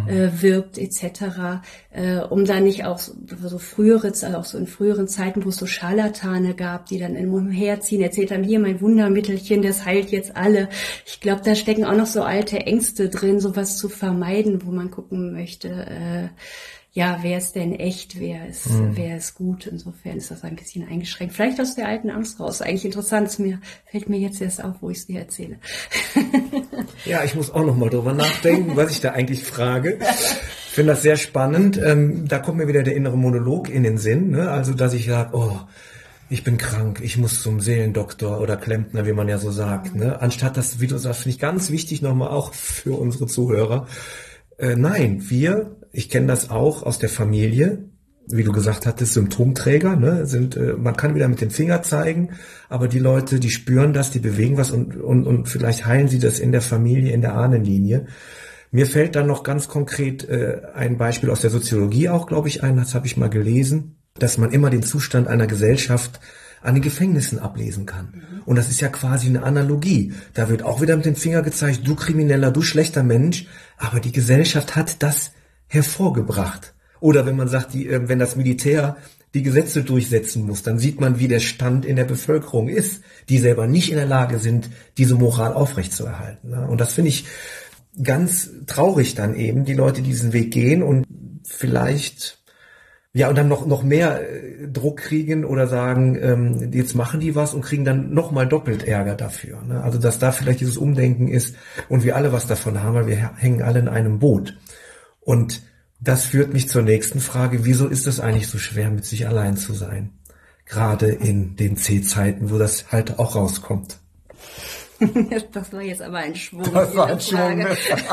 wirbt etc., um da nicht auch so frühere, also auch so in früheren Zeiten, wo es so Scharlatane gab, die dann umherziehen, erzählt haben, hier mein Wundermittelchen, das heilt jetzt alle. Ich glaube, da stecken auch noch so alte Ängste drin, sowas zu vermeiden, wo man gucken möchte, wer ist denn echt, wer ist gut? Insofern ist das ein bisschen eingeschränkt. Vielleicht aus der alten Angst raus. Eigentlich interessant, fällt mir jetzt erst auf, wo ich es dir erzähle. Ja, ich muss auch noch mal drüber nachdenken, was ich da eigentlich frage. Ich finde das sehr spannend. Da kommt mir wieder der innere Monolog in den Sinn. Ne? Also, dass ich sage, ich bin krank, ich muss zum Seelendoktor oder Klempner, wie man ja so sagt. Ne? Anstatt das, wie du sagst, finde ich ganz wichtig nochmal auch für unsere Zuhörer. Nein, ich kenne das auch aus der Familie, wie du gesagt hattest, Symptomträger, ne, man kann wieder mit dem Finger zeigen, aber die Leute, die spüren das, die bewegen was und vielleicht heilen sie das in der Familie, in der Ahnenlinie. Mir fällt dann noch ganz konkret ein Beispiel aus der Soziologie auch, glaube ich, ein, das habe ich mal gelesen, dass man immer den Zustand einer Gesellschaft an den Gefängnissen ablesen kann. Und das ist ja quasi eine Analogie. Da wird auch wieder mit dem Finger gezeigt, du Krimineller, du schlechter Mensch, aber die Gesellschaft hat das hervorgebracht. Oder wenn man sagt, wenn das Militär die Gesetze durchsetzen muss, dann sieht man, wie der Stand in der Bevölkerung ist, die selber nicht in der Lage sind, diese Moral aufrechtzuerhalten. Und das finde ich ganz traurig dann eben, die Leute, die diesen Weg gehen und vielleicht und dann noch mehr Druck kriegen oder sagen, jetzt machen die was und kriegen dann nochmal doppelt Ärger dafür. Ne? Also dass da vielleicht dieses Umdenken ist und wir alle was davon haben, weil wir hängen alle in einem Boot. Und das führt mich zur nächsten Frage, wieso ist es eigentlich so schwer, mit sich allein zu sein? Gerade in den C-Zeiten, wo das halt auch rauskommt. Das war jetzt aber ein Schwung. Das war ein Schwung.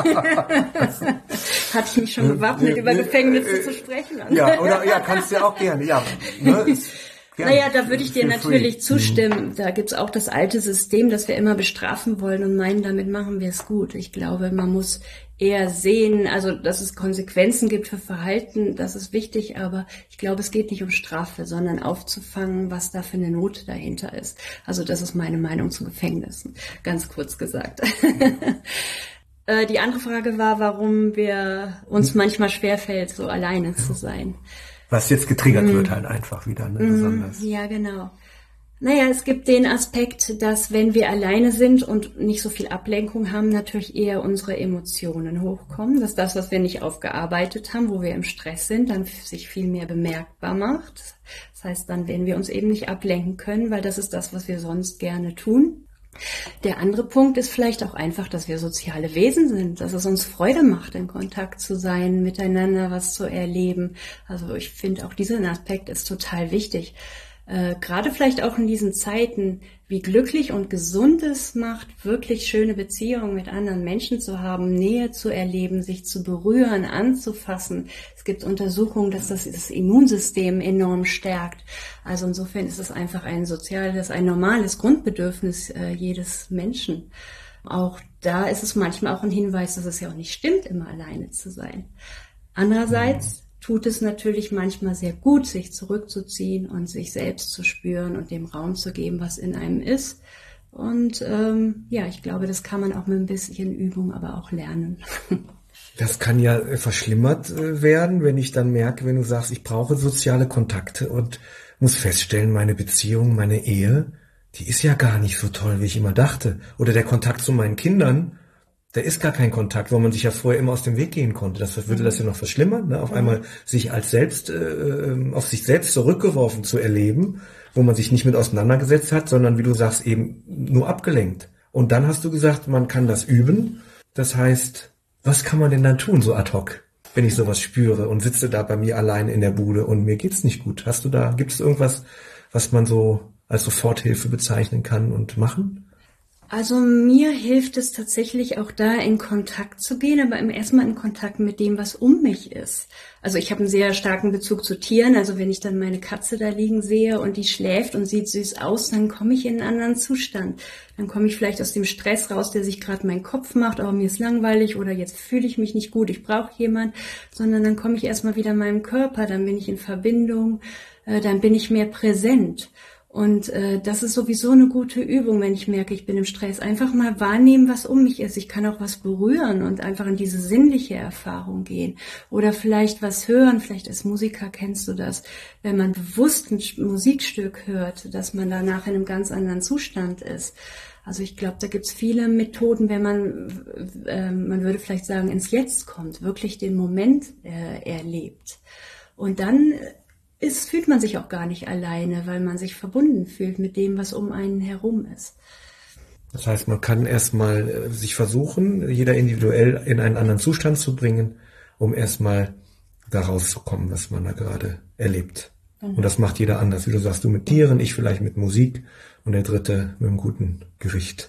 Hatte ich mich schon gewappnet, über Gefängnisse zu sprechen. Kannst du ja auch gerne. Ja, ne, naja, da würde ich dir natürlich zustimmen. Da gibt's auch das alte System, das wir immer bestrafen wollen und meinen, damit machen wir es gut. Ich glaube, man muss eher sehen, also dass es Konsequenzen gibt für Verhalten, das ist wichtig, aber ich glaube, es geht nicht um Strafe, sondern aufzufangen, was da für eine Not dahinter ist. Also das ist meine Meinung zu Gefängnissen, ganz kurz gesagt. Die andere Frage war, warum wir uns manchmal schwerfällt, so alleine zu sein. Was jetzt getriggert wird halt einfach wieder, ne, besonders. Ja, genau. Naja, es gibt den Aspekt, dass wenn wir alleine sind und nicht so viel Ablenkung haben, natürlich eher unsere Emotionen hochkommen. Dass das, was wir nicht aufgearbeitet haben, wo wir im Stress sind, dann sich viel mehr bemerkbar macht. Das heißt dann, wenn wir uns eben nicht ablenken können, weil das ist das, was wir sonst gerne tun. Der andere Punkt ist vielleicht auch einfach, dass wir soziale Wesen sind, dass es uns Freude macht, in Kontakt zu sein, miteinander was zu erleben. Also ich finde auch dieser Aspekt ist total wichtig. Gerade vielleicht auch in diesen Zeiten, wie glücklich und gesund es macht, wirklich schöne Beziehungen mit anderen Menschen zu haben, Nähe zu erleben, sich zu berühren, anzufassen. Es gibt Untersuchungen, dass das Immunsystem enorm stärkt. Also insofern ist es einfach ein normales Grundbedürfnis jedes Menschen. Auch da ist es manchmal auch ein Hinweis, dass es ja auch nicht stimmt, immer alleine zu sein. Andererseits tut es natürlich manchmal sehr gut, sich zurückzuziehen und sich selbst zu spüren und dem Raum zu geben, was in einem ist. Und ich glaube, das kann man auch mit ein bisschen Übung aber auch lernen. Das kann ja verschlimmert werden, wenn ich dann merke, wenn du sagst, ich brauche soziale Kontakte und muss feststellen, meine Beziehung, meine Ehe, die ist ja gar nicht so toll, wie ich immer dachte. Oder der Kontakt zu meinen Kindern, da ist gar kein Kontakt, wo man sich ja vorher immer aus dem Weg gehen konnte. Das würde das ja noch verschlimmern, ne? Auf einmal sich als auf sich selbst zurückgeworfen zu erleben, wo man sich nicht mit auseinandergesetzt hat, sondern wie du sagst, eben nur abgelenkt. Und dann hast du gesagt, man kann das üben. Das heißt, was kann man denn dann tun, so ad hoc, wenn ich sowas spüre und sitze da bei mir allein in der Bude und mir geht's nicht gut? Gibt es irgendwas, was man so als Soforthilfe bezeichnen kann und machen? Also mir hilft es tatsächlich auch da in Kontakt zu gehen, aber erstmal in Kontakt mit dem, was um mich ist. Also ich habe einen sehr starken Bezug zu Tieren. Also wenn ich dann meine Katze da liegen sehe und die schläft und sieht süß aus, dann komme ich in einen anderen Zustand. Dann komme ich vielleicht aus dem Stress raus, der sich gerade meinen Kopf macht, aber mir ist langweilig oder jetzt fühle ich mich nicht gut, ich brauche jemand, sondern dann komme ich erstmal wieder in meinem Körper, dann bin ich in Verbindung, dann bin ich mehr präsent. Und das ist sowieso eine gute Übung, wenn ich merke, ich bin im Stress. Einfach mal wahrnehmen, was um mich ist. Ich kann auch was berühren und einfach in diese sinnliche Erfahrung gehen. Oder vielleicht was hören, vielleicht als Musiker kennst du das, wenn man bewusst ein Musikstück hört, dass man danach in einem ganz anderen Zustand ist. Also ich glaube, da gibt's viele Methoden, wenn man würde vielleicht sagen, ins Jetzt kommt, wirklich den Moment erlebt. Und dann fühlt man sich auch gar nicht alleine, weil man sich verbunden fühlt mit dem, was um einen herum ist. Das heißt, man kann erstmal sich versuchen, jeder individuell in einen anderen Zustand zu bringen, um erstmal da rauszukommen, was man da gerade erlebt. Mhm. Und das macht jeder anders. Wie du sagst, du mit Tieren, ich vielleicht mit Musik und der Dritte mit einem guten Gericht.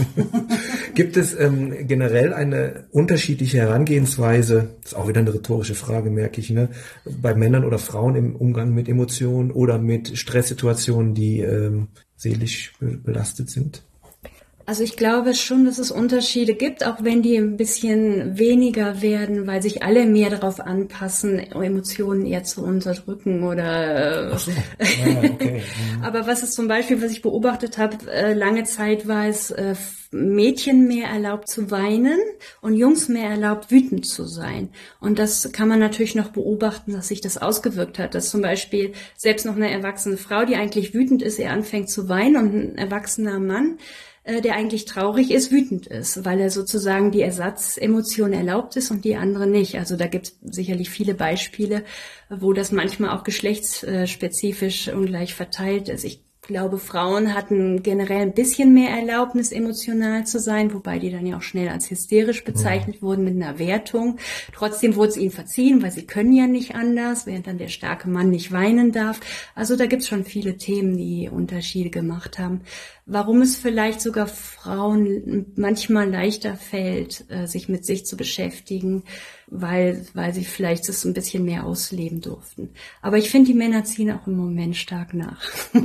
Gibt es generell eine unterschiedliche Herangehensweise, das ist auch wieder eine rhetorische Frage, merke ich, ne, bei Männern oder Frauen im Umgang mit Emotionen oder mit Stresssituationen, die seelisch belastet sind? Also ich glaube schon, dass es Unterschiede gibt, auch wenn die ein bisschen weniger werden, weil sich alle mehr darauf anpassen, Emotionen eher zu unterdrücken oder. Ach so. Ja, okay. Aber was ich beobachtet habe, lange Zeit war es Mädchen mehr erlaubt zu weinen und Jungs mehr erlaubt, wütend zu sein. Und das kann man natürlich noch beobachten, dass sich das ausgewirkt hat, dass zum Beispiel selbst noch eine erwachsene Frau, die eigentlich wütend ist, eher anfängt zu weinen und ein erwachsener Mann, der eigentlich traurig ist, wütend ist, weil er sozusagen die Ersatzemotion erlaubt ist und die andere nicht. Also da gibt es sicherlich viele Beispiele, wo das manchmal auch geschlechtsspezifisch ungleich verteilt ist. Ich glaube, Frauen hatten generell ein bisschen mehr Erlaubnis, emotional zu sein, wobei die dann ja auch schnell als hysterisch bezeichnet wurden mit einer Wertung. Trotzdem wurde es ihnen verziehen, weil sie können ja nicht anders, während dann der starke Mann nicht weinen darf. Also da gibt es schon viele Themen, die Unterschiede gemacht haben. Warum es vielleicht sogar Frauen manchmal leichter fällt, sich mit sich zu beschäftigen, weil sie vielleicht es ein bisschen mehr ausleben durften. Aber ich finde, die Männer ziehen auch im Moment stark nach.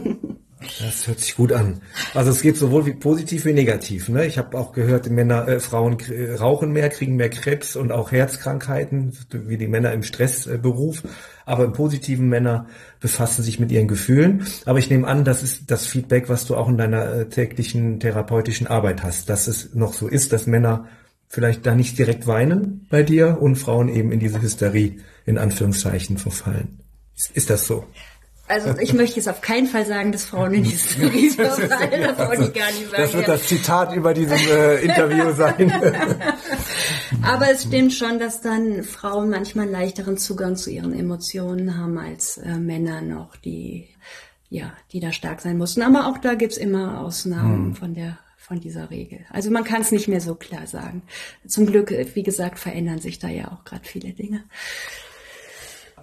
Das hört sich gut an. Also es geht sowohl wie positiv wie negativ. Ne? Ich habe auch gehört, Frauen rauchen mehr, kriegen mehr Krebs und auch Herzkrankheiten, wie die Männer im Stressberuf. Aber im Positiven Männer befassen sich mit ihren Gefühlen. Aber ich nehme an, das ist das Feedback, was du auch in deiner täglichen therapeutischen Arbeit hast, dass es noch so ist, dass Männer vielleicht da nicht direkt weinen bei dir und Frauen eben in diese Hysterie in Anführungszeichen verfallen. Ist das so? Also ich möchte jetzt auf keinen Fall sagen, dass Frauen in die Hysterie verfallen. Das wollte ich gar nicht sagen. Das wird das Zitat über diesem Interview sein. Aber es stimmt schon, dass dann Frauen manchmal leichteren Zugang zu ihren Emotionen haben als Männer noch, die da stark sein mussten. Aber auch da gibt's immer Ausnahmen von dieser Regel. Also man kann es nicht mehr so klar sagen. Zum Glück, wie gesagt, verändern sich da ja auch gerade viele Dinge.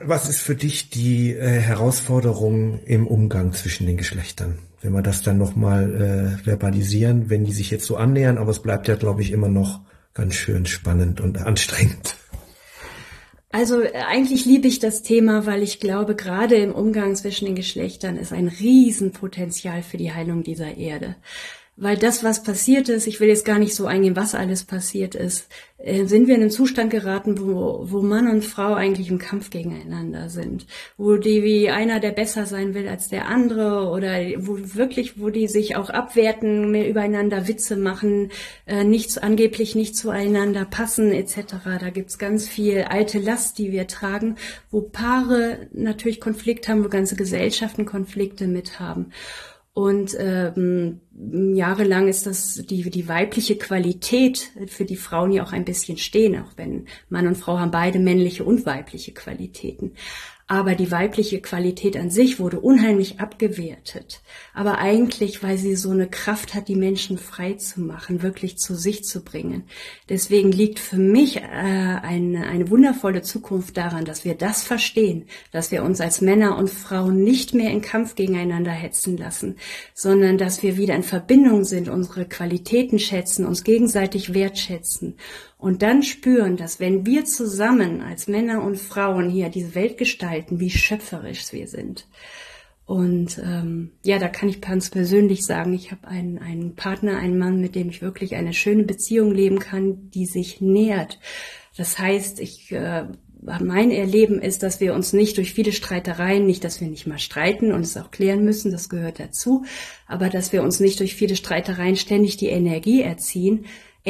Was ist für dich die Herausforderung im Umgang zwischen den Geschlechtern? Wenn wir das dann nochmal verbalisieren, wenn die sich jetzt so annähern, aber es bleibt ja, glaube ich, immer noch ganz schön spannend und anstrengend. Also eigentlich liebe ich das Thema, weil ich glaube, gerade im Umgang zwischen den Geschlechtern ist ein Riesenpotenzial für die Heilung dieser Erde. Weil das, was passiert ist, ich will jetzt gar nicht so eingehen, was alles passiert ist, sind wir in einen Zustand geraten, wo Mann und Frau eigentlich im Kampf gegeneinander sind. Wo wie einer, der besser sein will als der andere, oder wo die sich auch abwerten, mehr übereinander Witze machen, angeblich nicht zueinander passen, etc. Da gibt's ganz viel alte Last, die wir tragen, wo Paare natürlich Konflikt haben, wo ganze Gesellschaften Konflikte mit haben. Und jahrelang ist das die weibliche Qualität, für die Frauen ja auch ein bisschen stehen, auch wenn Mann und Frau haben beide männliche und weibliche Qualitäten. Aber die weibliche Qualität an sich wurde unheimlich abgewertet. Aber eigentlich, weil sie so eine Kraft hat, die Menschen frei zu machen, wirklich zu sich zu bringen. Deswegen liegt für mich eine wundervolle Zukunft daran, dass wir das verstehen, dass wir uns als Männer und Frauen nicht mehr in Kampf gegeneinander hetzen lassen, sondern dass wir wieder in Verbindung sind, unsere Qualitäten schätzen, uns gegenseitig wertschätzen. Und dann spüren, dass wenn wir zusammen als Männer und Frauen hier diese Welt gestalten, wie schöpferisch wir sind. Und da kann ich ganz persönlich sagen, ich habe einen Partner, einen Mann, mit dem ich wirklich eine schöne Beziehung leben kann, die sich nährt. Das heißt, mein Erleben ist, dass wir uns nicht durch viele Streitereien, nicht, dass wir nicht mal streiten und es auch klären müssen, das gehört dazu, aber dass wir uns nicht durch viele Streitereien ständig die Energie entziehen,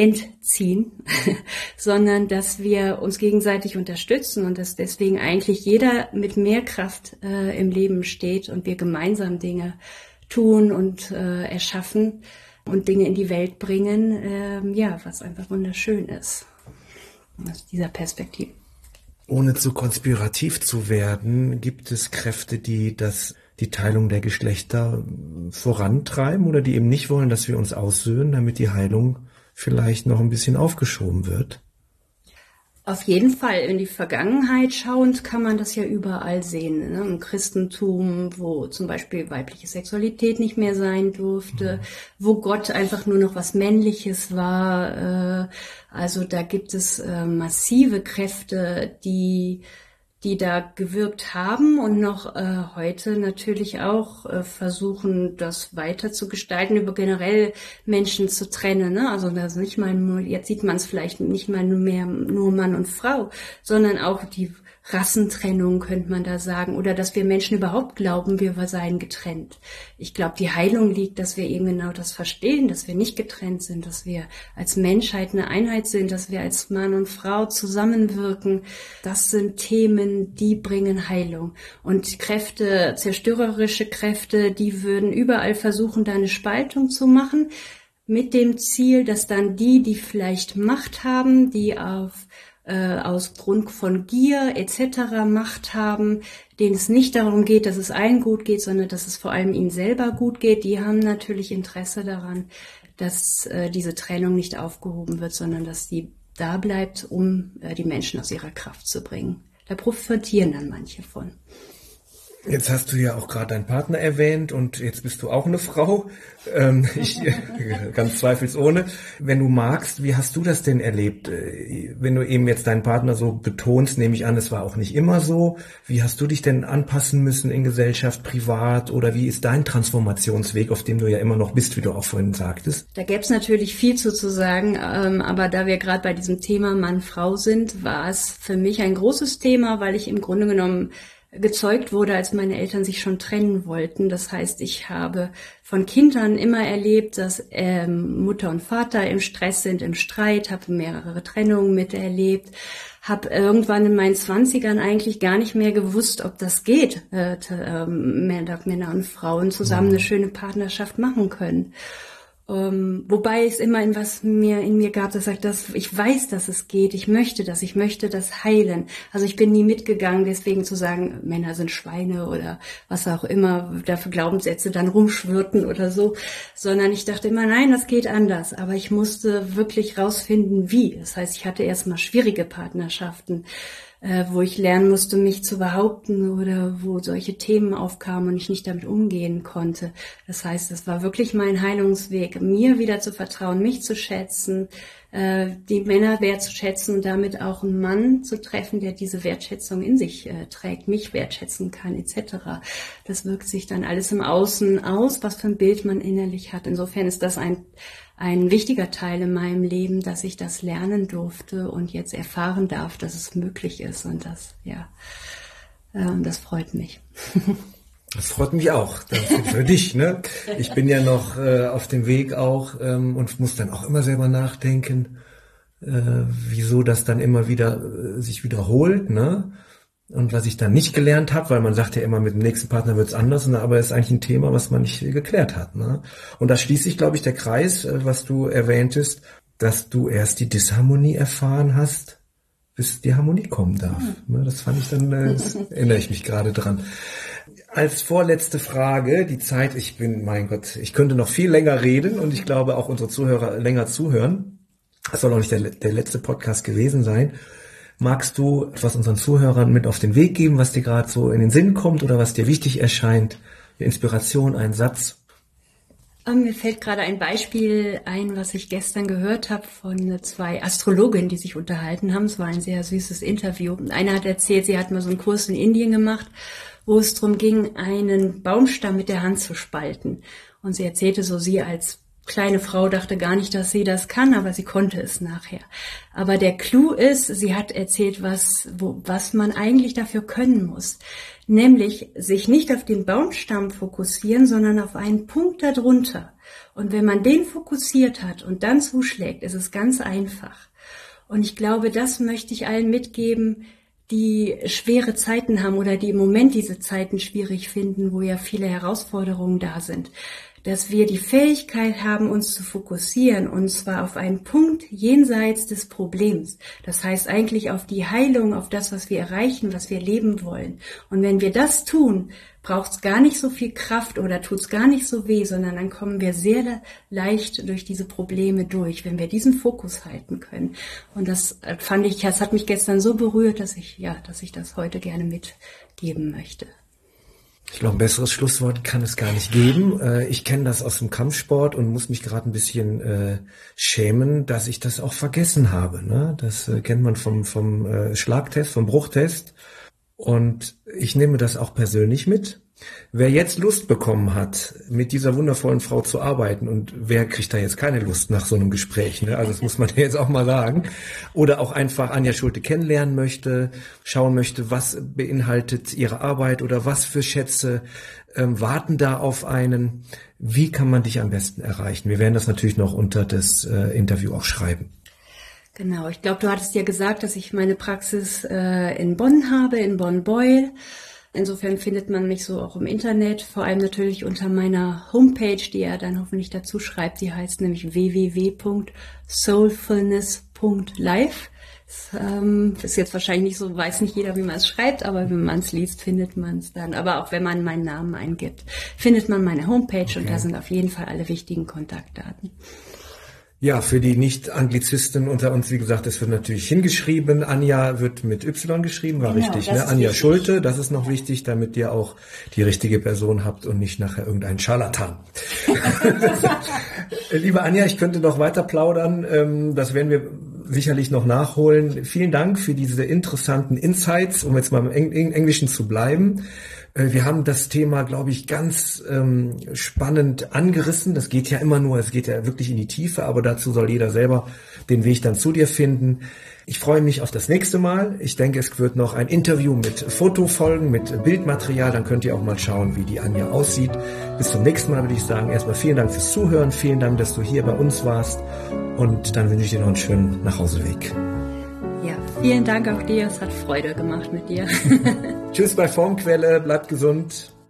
sondern dass wir uns gegenseitig unterstützen und dass deswegen eigentlich jeder mit mehr Kraft im Leben steht und wir gemeinsam Dinge tun und erschaffen und Dinge in die Welt bringen, was einfach wunderschön ist aus dieser Perspektive. Ohne zu konspirativ zu werden, gibt es Kräfte, die die Teilung der Geschlechter vorantreiben oder die eben nicht wollen, dass wir uns aussöhnen, damit die Heilung vielleicht noch ein bisschen aufgeschoben wird? Auf jeden Fall. In die Vergangenheit schauend kann man das ja überall sehen. Ne? Im Christentum, wo zum Beispiel weibliche Sexualität nicht mehr sein durfte, wo Gott einfach nur noch was Männliches war. Also da gibt es massive Kräfte, die da gewirkt haben und noch heute natürlich auch versuchen, das weiter zu gestalten, über generell Menschen zu trennen. Ne? Also das nicht mal nur, jetzt sieht man es vielleicht nicht mal nur Mann und Frau, sondern auch die Rassentrennung, könnte man da sagen, oder dass wir Menschen überhaupt glauben, wir seien getrennt. Ich glaube, die Heilung liegt, dass wir eben genau das verstehen, dass wir nicht getrennt sind, dass wir als Menschheit eine Einheit sind, dass wir als Mann und Frau zusammenwirken. Das sind Themen, die bringen Heilung. Und Kräfte, zerstörerische Kräfte, die würden überall versuchen, da eine Spaltung zu machen, mit dem Ziel, dass dann die vielleicht Macht haben, die aus Grund von Gier etc. Macht haben, denen es nicht darum geht, dass es allen gut geht, sondern dass es vor allem ihnen selber gut geht, die haben natürlich Interesse daran, dass diese Trennung nicht aufgehoben wird, sondern dass die da bleibt, um die Menschen aus ihrer Kraft zu bringen. Da profitieren dann manche von. Jetzt hast du ja auch gerade deinen Partner erwähnt und jetzt bist du auch eine Frau. Ganz zweifelsohne. Wenn du magst, wie hast du das denn erlebt? Wenn du eben jetzt deinen Partner so betonst, nehme ich an, es war auch nicht immer so. Wie hast du dich denn anpassen müssen in Gesellschaft, privat? Oder wie ist dein Transformationsweg, auf dem du ja immer noch bist, wie du auch vorhin sagtest? Da gäbe es natürlich viel zu sagen, aber da wir gerade bei diesem Thema Mann-Frau sind, war es für mich ein großes Thema, weil ich im Grunde genommen gezeugt wurde, als meine Eltern sich schon trennen wollten. Das heißt, ich habe von Kindern immer erlebt, dass Mutter und Vater im Stress sind, im Streit, habe mehrere Trennungen miterlebt, habe irgendwann in meinen 20ern eigentlich gar nicht mehr gewusst, ob das geht, Männer und Frauen zusammen eine schöne Partnerschaft machen können. Wobei es immer in mir gab, das sagt, ich weiß, dass es geht, ich möchte das heilen. Also ich bin nie mitgegangen, deswegen zu sagen, Männer sind Schweine oder was auch immer, dafür Glaubenssätze dann rumschwirrten oder so, sondern ich dachte immer, nein, das geht anders. Aber ich musste wirklich rausfinden, wie. Das heißt, ich hatte erstmal schwierige Partnerschaften, wo ich lernen musste, mich zu behaupten oder wo solche Themen aufkamen und ich nicht damit umgehen konnte. Das heißt, es war wirklich mein Heilungsweg, mir wieder zu vertrauen, mich zu schätzen, die Männer wertzuschätzen und damit auch einen Mann zu treffen, der diese Wertschätzung in sich trägt, mich wertschätzen kann etc. Das wirkt sich dann alles im Außen aus, was für ein Bild man innerlich hat. Insofern ist das ein wichtiger Teil in meinem Leben, dass ich das lernen durfte und jetzt erfahren darf, dass es möglich ist. Und das freut mich. Das freut mich auch. Für dich, ne? Ich bin ja noch auf dem Weg auch und muss dann auch immer selber nachdenken, wieso das dann immer wieder sich wiederholt, ne? Und was ich dann nicht gelernt habe, weil man sagt ja immer, mit dem nächsten Partner wird's anders, ne? Aber es ist eigentlich ein Thema, was man nicht geklärt hat, ne? Und da schließt sich, glaube ich, der Kreis, was du erwähntest, dass du erst die Disharmonie erfahren hast, bis die Harmonie kommen darf. Ne? Das fand ich dann, erinnere ich mich gerade dran. Als vorletzte Frage, die Zeit, mein Gott, ich könnte noch viel länger reden und ich glaube auch unsere Zuhörer länger zuhören. Das soll auch nicht der letzte Podcast gewesen sein. Magst du etwas unseren Zuhörern mit auf den Weg geben, was dir gerade so in den Sinn kommt oder was dir wichtig erscheint? Eine Inspiration, ein Satz? Mir fällt gerade ein Beispiel ein, was ich gestern gehört habe von 2 Astrologinnen, die sich unterhalten haben. Es war ein sehr süßes Interview. Eine hat erzählt, sie hat mal so einen Kurs in Indien gemacht, wo es darum ging, einen Baumstamm mit der Hand zu spalten. Und sie erzählte so, sie als kleine Frau dachte gar nicht, dass sie das kann, aber sie konnte es nachher. Aber der Clou ist, sie hat erzählt, was man eigentlich dafür können muss. Nämlich sich nicht auf den Baumstamm fokussieren, sondern auf einen Punkt darunter. Und wenn man den fokussiert hat und dann zuschlägt, ist es ganz einfach. Und ich glaube, das möchte ich allen mitgeben, die schwere Zeiten haben oder die im Moment diese Zeiten schwierig finden, wo ja viele Herausforderungen da sind. Dass wir die Fähigkeit haben, uns zu fokussieren, und zwar auf einen Punkt jenseits des Problems. Das heißt eigentlich auf die Heilung, auf das, was wir erreichen, was wir leben wollen. Und wenn wir das tun, braucht es gar nicht so viel Kraft oder tut es gar nicht so weh, sondern dann kommen wir sehr leicht durch diese Probleme durch, wenn wir diesen Fokus halten können. Und das das hat mich gestern so berührt, dass ich das heute gerne mitgeben möchte. Ich glaube, ein besseres Schlusswort kann es gar nicht geben. Ich kenne das aus dem Kampfsport und muss mich gerade ein bisschen schämen, dass ich das auch vergessen habe. Ne? Das kennt man vom Schlagtest, vom Bruchtest. Und ich nehme das auch persönlich mit. Wer jetzt Lust bekommen hat, mit dieser wundervollen Frau zu arbeiten, und wer kriegt da jetzt keine Lust nach so einem Gespräch, ne? Also das muss man jetzt auch mal sagen. Oder auch einfach Anja Schulte kennenlernen möchte, schauen möchte, was beinhaltet ihre Arbeit oder was für Schätze warten da auf einen. Wie kann man dich am besten erreichen? Wir werden das natürlich noch unter das Interview auch schreiben. Genau, ich glaube, du hattest ja gesagt, dass ich meine Praxis in Bonn habe, in Bonn-Beuel. Insofern findet man mich so auch im Internet, vor allem natürlich unter meiner Homepage, die er dann hoffentlich dazu schreibt. Die heißt nämlich www.soulfulness.life. Das ist jetzt wahrscheinlich nicht so, weiß nicht jeder, wie man es schreibt, aber wenn man es liest, findet man es dann. Aber auch wenn man meinen Namen eingibt, findet man meine Homepage, okay. Und da sind auf jeden Fall alle wichtigen Kontaktdaten. Ja, für die Nicht-Anglizisten unter uns, wie gesagt, es wird natürlich hingeschrieben. Anja wird mit Y geschrieben, war genau, richtig, ne? Anja Schulte, das ist noch wichtig, damit ihr auch die richtige Person habt und nicht nachher irgendeinen Scharlatan. Liebe Anja, ich könnte noch weiter plaudern, das werden wir sicherlich noch nachholen. Vielen Dank für diese interessanten Insights, um jetzt mal im Englischen zu bleiben. Wir haben das Thema, glaube ich, ganz spannend angerissen. Das geht ja es geht ja wirklich in die Tiefe, aber dazu soll jeder selber den Weg dann zu dir finden. Ich freue mich auf das nächste Mal. Ich denke, es wird noch ein Interview mit Foto folgen, mit Bildmaterial. Dann könnt ihr auch mal schauen, wie die Anja aussieht. Bis zum nächsten Mal würde ich sagen, erstmal vielen Dank fürs Zuhören. Vielen Dank, dass du hier bei uns warst. Und dann wünsche ich dir noch einen schönen Nachhauseweg. Ja, vielen Dank auch dir. Es hat Freude gemacht mit dir. Tschüss bei Formquelle. Bleibt gesund.